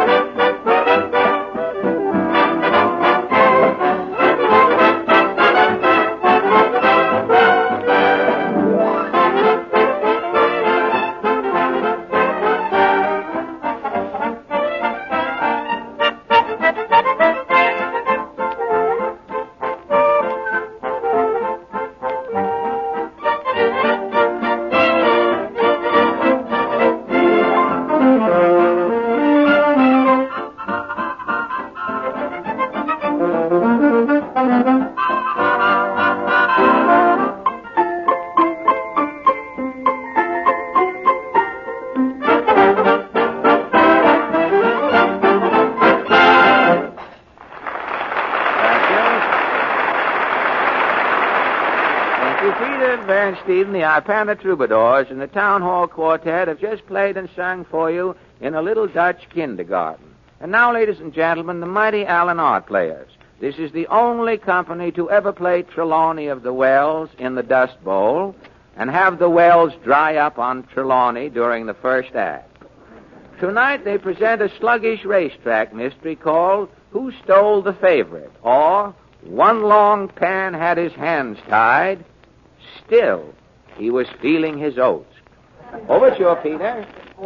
Stephen, the Ipana Troubadours and the Town Hall Quartet have just played and sung for you in a little Dutch kindergarten. And now, ladies and gentlemen, the mighty Allen Art Players. This is the only company to ever play Trelawney of the Wells in the Dust Bowl and have the wells dry up on Trelawney during the first act. Tonight they present a sluggish racetrack mystery called Who Stole the Favorite? Or One Long Pan Had His Hands Tied. Still, he was feeling his oats. Over to you, Peter.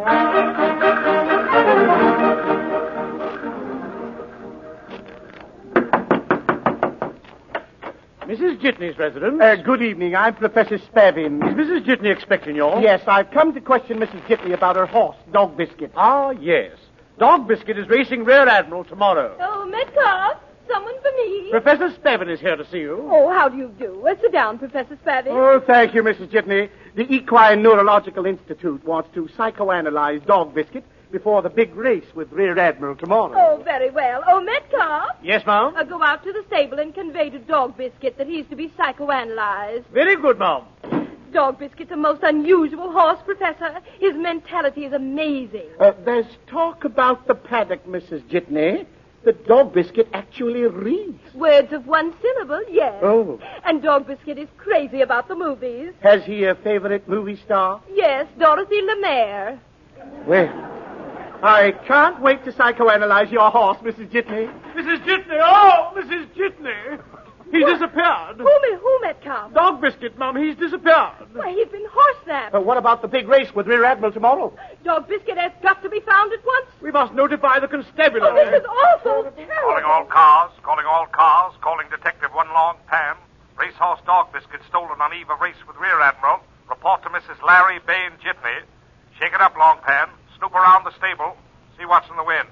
Missus Jitney's residence? Uh, good evening. I'm Professor Spavin. Is Missus Jitney expecting you? Yes, I've come to question Missus Jitney about her horse, Dog Biscuit. Ah, yes. Dog Biscuit is racing Rear Admiral tomorrow. Oh, Metcalf, someone for me. Professor Spavin is here to see you. Oh, how do you do? Uh, sit down, Professor Spavin. Oh, thank you, Missus Jitney. The Equine Neurological Institute wants to psychoanalyze Dog Biscuit before the big race with Rear Admiral tomorrow. Oh, very well. Oh, Metcalf. Yes, Mom? Uh, go out to the stable and convey to Dog Biscuit that he's to be psychoanalyzed. Very good, Mom. Dog Biscuit's a most unusual horse, Professor. His mentality is amazing. Uh, there's talk about the paddock, Missus Jitney. The Dog Biscuit actually reads. Words of one syllable, yes. Oh. And Dog Biscuit is crazy about the movies. Has he a favorite movie star? Yes, Dorothy Lemaire. Well, I can't wait to psychoanalyze your horse, Missus Jitney. Missus Jitney! Oh, Missus Jitney! He's Who? disappeared. Who, who, Metcalf? Dog Biscuit, Mom. He's disappeared. Why, he's been horse-napped. Uh, what about the big race with Rear Admiral tomorrow? Dog Biscuit has got to be found at once. We must notify the constabulary. Oh, this is awful. Calling Terrible. all cars, calling all cars, calling Detective One Long Pan. Racehorse Dog Biscuit stolen on eve of race with Rear Admiral. Report to Missus Larry Bain Jitney. Shake it up, Long Pan. Snoop around the stable. See what's in the wind.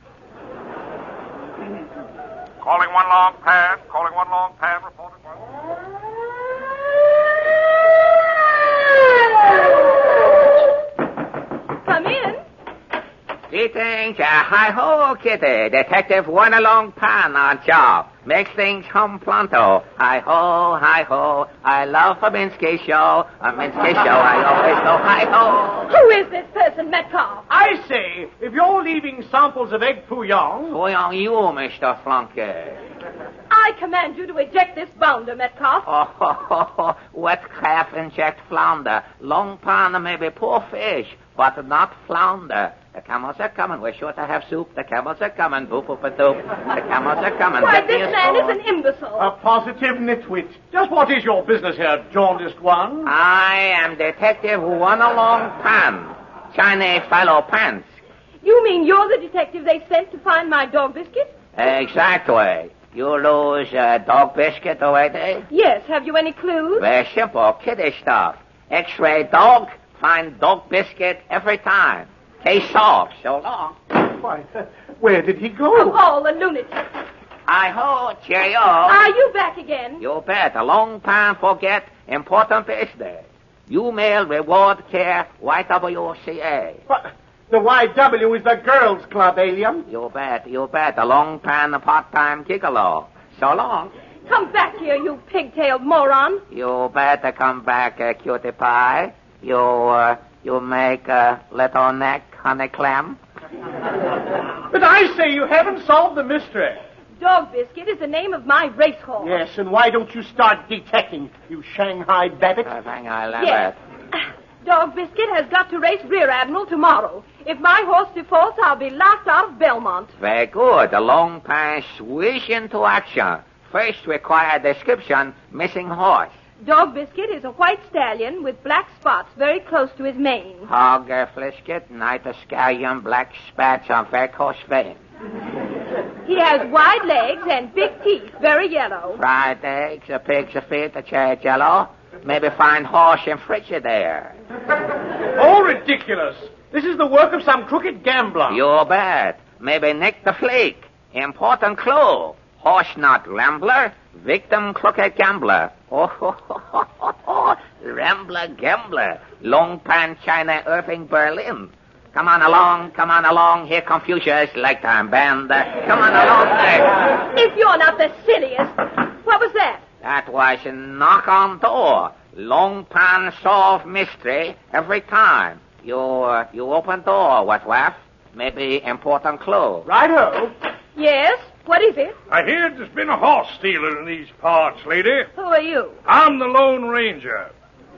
Calling One Long Pan. Calling One Long Pan. Report at once. Come in. Greetings, uh, hi-ho, kitty. Detective One Along Pan on job. Makes things hum pronto. Hi-ho, hi-ho. I love a Minsky show. A Minsky show, I always go hi-ho. Who is this person, Metcalf? I say, if you're leaving samples of egg fouillon... Fouillon you, Mister Flunky. I command you to eject this bounder, Metcalf. Oh, ho, ho, ho. Wet calf inject flounder. Long pan may be poor fish, but not flounder. The camels are coming. We're sure to have soup. The camels are coming. Boop, boop, boop, boop. The camels are coming. Why, Get me this a man spoon. is an imbecile. A positive nitwit. Just what is your business here, jaundiced one? I am Detective One Along Pan. Chinese fellow pants. You mean you're the detective they sent to find my Dog Biscuit? Exactly. You lose uh, Dog Biscuit away there? Yes. Have you any clues? Very simple. Kitty stuff. X-ray dog, find Dog Biscuit every time. Case solved. So long. Why, uh, where did he Of go? all the lunatics. Hi-ho, cheerio. Are you back again? You bet. A long time forget important business. You mail reward care Y W C A. But the Y W is the girls' club, Alien. You bet, you bet. A long time part-time gigolo. So long. Come back here, you pigtailed moron. You better come back, uh, cutie pie. You, uh, you make a little neck honey clam. But I say you haven't solved the mystery. Dog Biscuit is the name of my racehorse. Yes, and why don't you start detecting, you Shanghai Babbitt? Uh, Shanghai Babbitt. Yes. Dog Biscuit has got to race Rear Admiral tomorrow. If my horse defaults, I'll be locked out of Belmont. Very good. A long time swish into action. First require description, missing horse. Dog Biscuit is a white stallion with black spots very close to his mane. Hog uh, Flisket, night scallion, black spats on varicose vein. He has wide legs and big teeth, very yellow. Fried eggs, a pig's feet, a cherry jello. Maybe find horse in Frigidaire. Oh, ridiculous. This is the work of some crooked gambler. You bet. Maybe Nick the Flake. Important clue. Horse not rambler, victim crooked gambler. Oh, ho, ho, ho, ho, ho. Rambler gambler. Long pan China Irving Berlin. Come on along, come on along. Here Confucius, lifetime band. Uh, come on along there. If you're not the silliest. What was that? That was a knock on door. Long pan solve mystery every time. You uh, you open door, what waff? Maybe important clue. Righto. Yes? What is it? I hear there's been a horse stealer in these parts, lady. Who are you? I'm the Lone Ranger.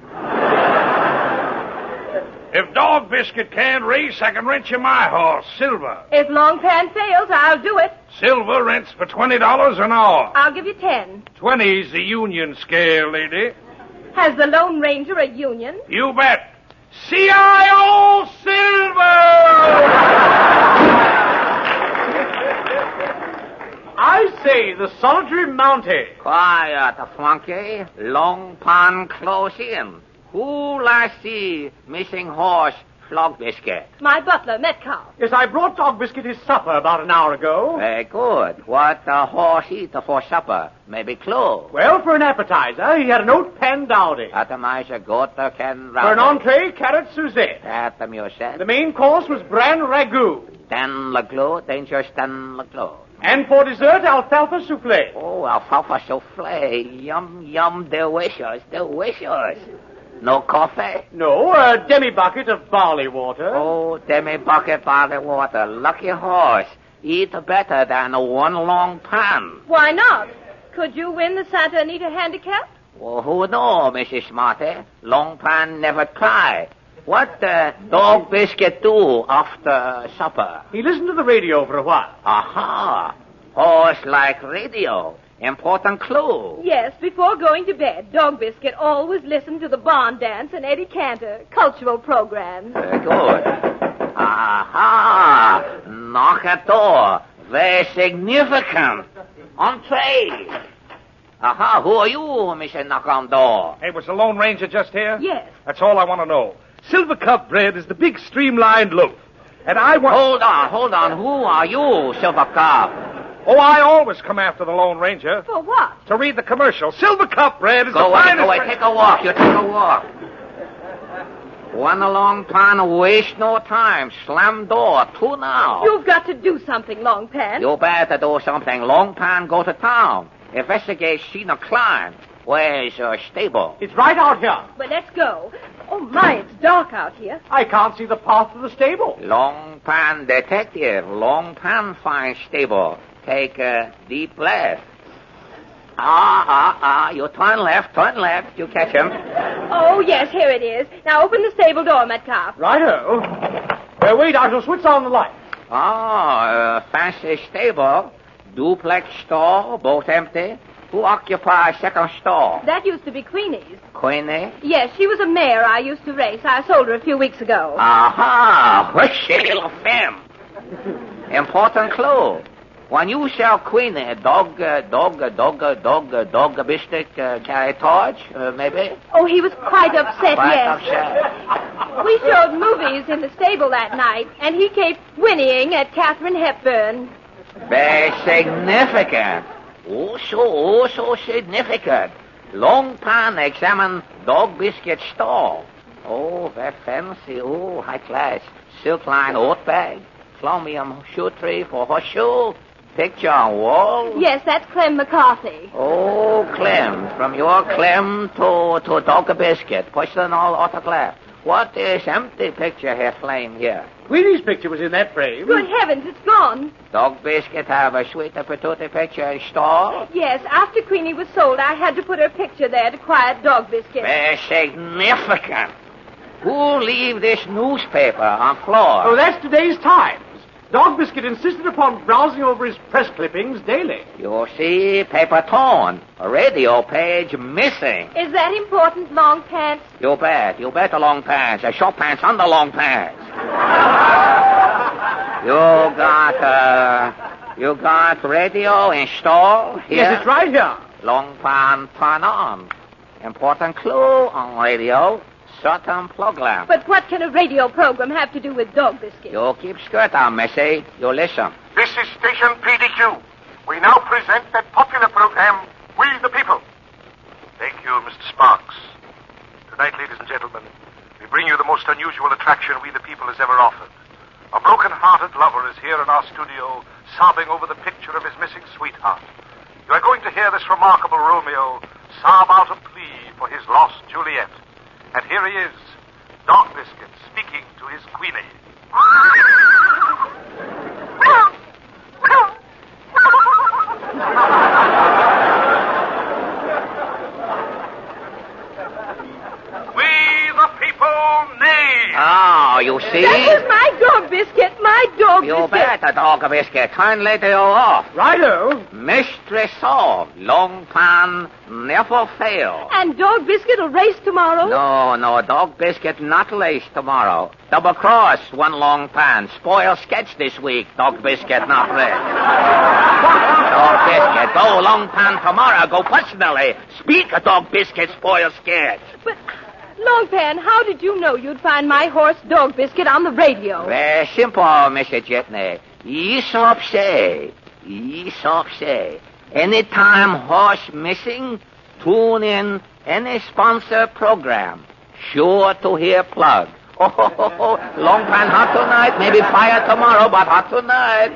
If Dog Biscuit can't race, I can rent you my horse, Silver. If Long Pan fails, I'll do it. Silver rents for twenty dollars an hour. I'll give you ten. Twenty's the union scale, lady. Has the Lone Ranger a union? You bet. C I O Silver! I say, the solitary Mountie. Quiet, flunky. Long pan close in. Who last see missing horse, Flog Biscuit? My butler, Metcalf. Yes, I brought Dog Biscuit his supper about an hour ago. Very good. What the horse eat for supper? Maybe clue. Well, for an appetizer, he had an oat pan dowdy. Atomizer goat can For an entree, carrot Suzette. At the musette. The main course was bran ragout. Dan le glue, dangerous Dan le glue. And for dessert, alfalfa souffle. Oh, alfalfa souffle. Yum, yum, delicious, delicious. No coffee? No, a demi-bucket of barley water. Oh, demi-bucket barley water. Lucky horse. Eat better than one long pan. Why not? Could you win the Santa Anita handicap? Well, who knows, Missus Smarty? Long pan never try. What uh, Dog Biscuit do after supper? He listened to the radio for a while. Aha. Horse like radio. Important clue. Yes, before going to bed, Dog Biscuit always listened to the Barn Dance and Eddie Cantor cultural programs. Very good. Aha. Knock at door. Very significant. Entree. Aha. Who are you, Mister Knock on Door? Hey, was the Lone Ranger just here? Yes. That's all I want to know. Silver Cup bread is the big streamlined loaf. And I want... Hold on, hold on. Who are you, Silver Cup? Oh, I always come after the Lone Ranger. For what? To read the commercial. Silver Cup bread is go the away, finest... Go away, take a walk. You take a walk. One a long pan, waste no time. Slam door, two now. You've got to do something, Long Pan. You better do something. Long pan, go to town. Investigate Sheena Klein. Where's your stable? It's right out here. Well, let's go. Oh, my, it's dark out here. I can't see the path to the stable. Long pan detective. Long pan find stable. Take a deep breath. Ah, ah, ah. You turn left, turn left. You catch him. Oh, yes, here it is. Now open the stable door, Metcalf. Righto. Uh, wait, I shall switch on the light. Ah, uh, fancy stable. Duplex store, both empty. Who occupies second store? That used to be Queenie's. Queenie? Yes, she was a mare I used to race. I sold her a few weeks ago. Aha! What's little femme? Important clue. When you sell Queenie, dog, uh, dog, uh, dog, uh, dog, uh, dog, biscuit, uh, carry torch, uh, maybe? Oh, he was quite upset, quite yes. upset. We showed movies in the stable that night, and he kept whinnying at Katharine Hepburn. Very significant. Oh, so, oh, so significant. Long Pan examine Dog Biscuit stall. Oh, very fancy. Oh, high class. Silk line oat bag. Chromium shoe tree for horseshoe. Picture on wall. Yes, that's Clem McCarthy. Oh, Clem. From your Clem to, to Dog Biscuit. Personal autograph. What is empty picture here flame here? Queenie's picture was in that frame. Good heavens, it's gone. Dog Biscuit have a sweet patootie picture in store? Yes, after Queenie was sold, I had to put her picture there to quiet Dog Biscuit. Very significant. Who leave this newspaper on floor? Oh, that's today's Times. Dog Biscuit insisted upon browsing over his press clippings daily. You see, paper torn. A radio page missing. Is that important, Long Pants? You bet. You bet the long pants. The short pants under long pants. You got, uh, you got radio installed here? Yes, it's right here. Long pan turn on. Important clue on radio. Certain program. But what can a radio program have to do with Dog Biscuit? You keep skirt on, Missy. You listen. This is Station P D Q. We now present that popular program, We the People. Thank you, Mister Sparks. Tonight, ladies and gentlemen, we bring you the most unusual attraction We the People has ever offered. A broken-hearted lover is here in our studio, sobbing over the picture of his missing sweetheart. You are going to hear this remarkable Romeo sob out a plea for his lost Juliet. And here he is, Dog Biscuit, speaking to his Queenie. We the people name. Oh, you see? That was my Dog Biscuit, my Dog You Biscuit. bet the Dog Biscuit. Turn later off. Righto. Mystery solved. Long pan never fail. And Dog Biscuit will race tomorrow? No, no, Dog Biscuit not race tomorrow. Double cross, one long pan. Spoil sketch this week. Dog Biscuit not race. Dog Biscuit, go long pan tomorrow. Go personally. Speak of Dog Biscuit, spoil sketch. But, Longpan, how did you know you'd find my horse Dog Biscuit on the radio? Very simple, Mister Jitney. Aesop say, Aesop say, anytime horse missing, tune in any sponsor program. Sure to hear plug. Oh, ho, ho, ho. Long pan hot tonight, maybe fire tomorrow, but hot tonight.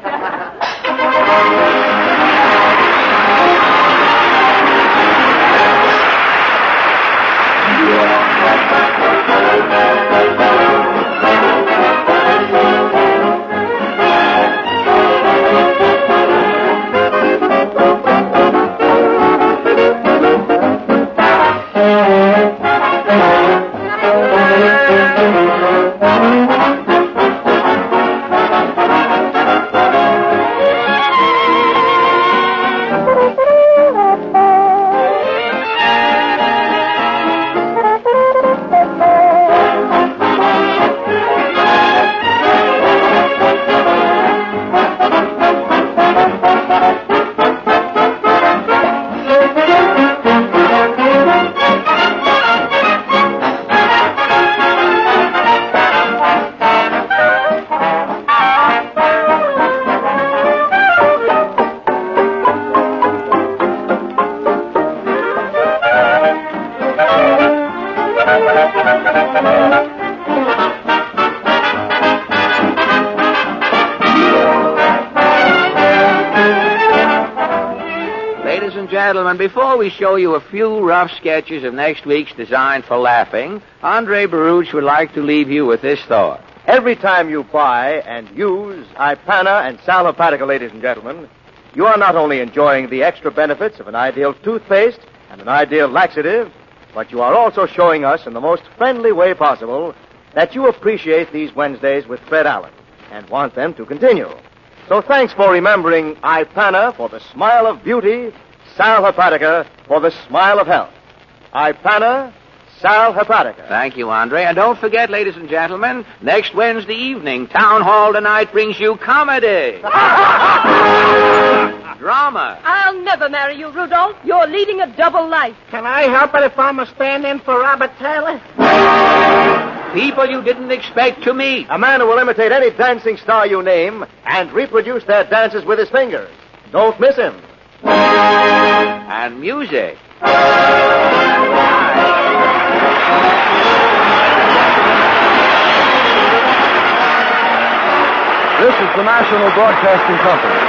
Gentlemen, before we show you a few rough sketches of next week's Design for Laughing, Andre Baruch would like to leave you with this thought. Every time you buy and use Ipana and Sal Hepatica, ladies and gentlemen, you are not only enjoying the extra benefits of an ideal toothpaste and an ideal laxative, but you are also showing us in the most friendly way possible that you appreciate these Wednesdays with Fred Allen and want them to continue. So thanks for remembering Ipana for the smile of beauty, Sal Hepatica for the smile of health. Ipana, Sal Hepatica. Thank you, Andre. And don't forget, ladies and gentlemen, next Wednesday evening, Town Hall Tonight brings you comedy. Drama. I'll never marry you, Rudolph. You're leading a double life. Can I help it if I'm a stand-in for Robert Taylor? People you didn't expect to meet. A man who will imitate any dancing star you name and reproduce their dances with his fingers. Don't miss him. And music. This is the National Broadcasting Company.